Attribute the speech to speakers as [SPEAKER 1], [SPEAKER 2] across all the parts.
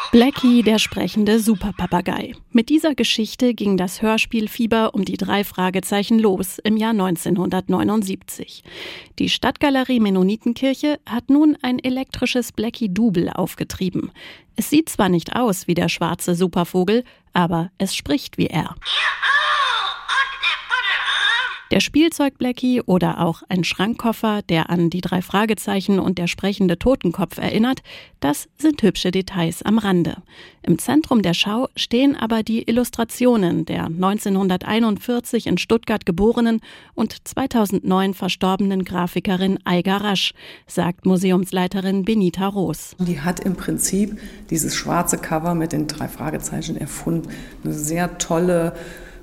[SPEAKER 1] Blackie, der sprechende Superpapagei. Mit dieser Geschichte ging das Hörspielfieber um die 3 Fragezeichen los im Jahr 1979. Die Stadtgalerie Mennonitenkirche hat nun ein elektrisches Blackie-Double aufgetrieben. Es sieht zwar nicht aus wie der schwarze Supervogel, aber es spricht wie er. Der Spielzeug-Blackie oder auch ein Schrankkoffer, der an die 3 Fragezeichen und der sprechende Totenkopf erinnert, das sind hübsche Details am Rande. Im Zentrum der Schau stehen aber die Illustrationen der 1941 in Stuttgart geborenen und 2009 verstorbenen Grafikerin Aiga Rasch, sagt Museumsleiterin Benita Roos.
[SPEAKER 2] Die hat im Prinzip dieses schwarze Cover mit den 3 Fragezeichen erfunden. Eine sehr tolle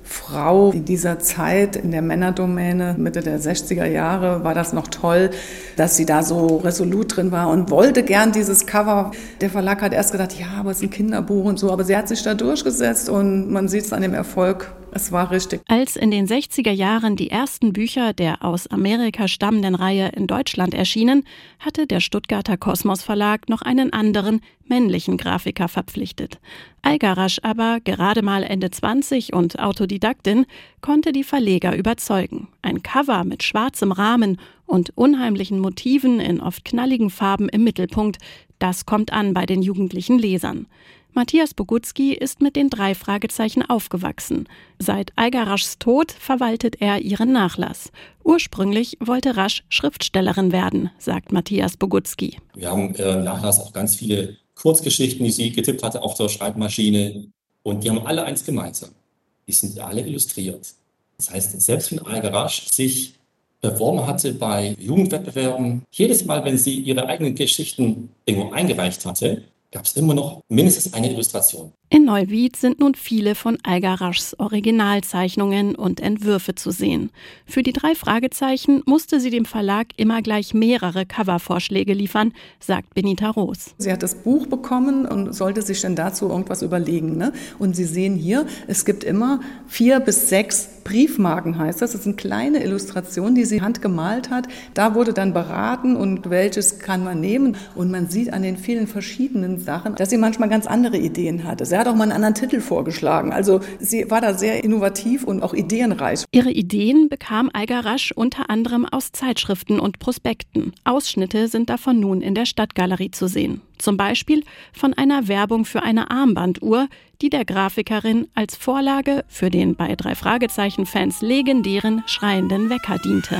[SPEAKER 2] Frau in dieser Zeit, in der Männerdomäne, Mitte der 60er Jahre, war das noch toll, dass sie da so resolut drin war und wollte gern dieses Cover. Der Verlag hat erst gedacht, ja, aber es ist ein Kinderbuch und so, aber sie hat sich da durchgesetzt und man sieht es an dem Erfolg. Es war richtig.
[SPEAKER 1] Als in den 60er Jahren die ersten Bücher der aus Amerika stammenden Reihe in Deutschland erschienen, hatte der Stuttgarter Kosmos Verlag noch einen anderen, männlichen Grafiker verpflichtet. Aiga Rasch aber, gerade mal Ende 20 und Autodidaktin, konnte die Verleger überzeugen. Ein Cover mit schwarzem Rahmen und unheimlichen Motiven in oft knalligen Farben im Mittelpunkt, das kommt an bei den jugendlichen Lesern. Matthias Bogucki ist mit den 3 Fragezeichen aufgewachsen. Seit Aiga Raschs Tod verwaltet er ihren Nachlass. Ursprünglich wollte Rasch Schriftstellerin werden, sagt Matthias Bogucki.
[SPEAKER 3] Wir haben im Nachlass auch ganz viele Kurzgeschichten, die sie getippt hatte auf der Schreibmaschine. Und die haben alle eins gemeinsam. Die sind alle illustriert. Das heißt, selbst wenn Aiga Rasch sich beworben hatte bei Jugendwettbewerben, jedes Mal, wenn sie ihre eigenen Geschichten irgendwo eingereicht hatte, gab es immer noch mindestens eine Illustration.
[SPEAKER 1] In Neuwied sind nun viele von Aiga Raschs Originalzeichnungen und Entwürfe zu sehen. Für die 3 Fragezeichen musste sie dem Verlag immer gleich mehrere Covervorschläge liefern, sagt Benita Roos.
[SPEAKER 2] Sie hat das Buch bekommen und sollte sich dann dazu irgendwas überlegen. Ne? Und Sie sehen hier, es gibt immer 4 bis 6 Briefmarken, heißt das. Das sind kleine Illustrationen, die sie handgemalt hat. Da wurde dann beraten und welches kann man nehmen. Und man sieht an den vielen verschiedenen Sachen, dass sie manchmal ganz andere Ideen hatte. Sie hat auch mal einen anderen Titel vorgeschlagen. Also sie war da sehr innovativ und auch ideenreich.
[SPEAKER 1] Ihre Ideen bekam Aiga Rasch unter anderem aus Zeitschriften und Prospekten. Ausschnitte sind davon nun in der Stadtgalerie zu sehen. Zum Beispiel von einer Werbung für eine Armbanduhr, die der Grafikerin als Vorlage für den bei 3 Fragezeichen-Fans legendären schreienden Wecker diente.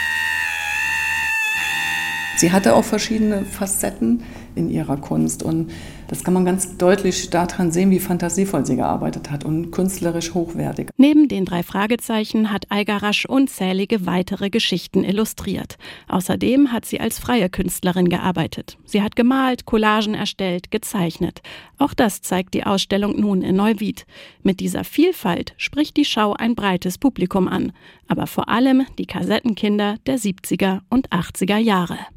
[SPEAKER 2] Sie hatte auch verschiedene Facetten in ihrer Kunst und das kann man ganz deutlich daran sehen, wie fantasievoll sie gearbeitet hat und künstlerisch hochwertig.
[SPEAKER 1] Neben den 3 Fragezeichen hat Aiga Rasch unzählige weitere Geschichten illustriert. Außerdem hat sie als freie Künstlerin gearbeitet. Sie hat gemalt, Collagen erstellt, gezeichnet. Auch das zeigt die Ausstellung nun in Neuwied. Mit dieser Vielfalt spricht die Schau ein breites Publikum an, aber vor allem die Kassettenkinder der 70er und 80er Jahre.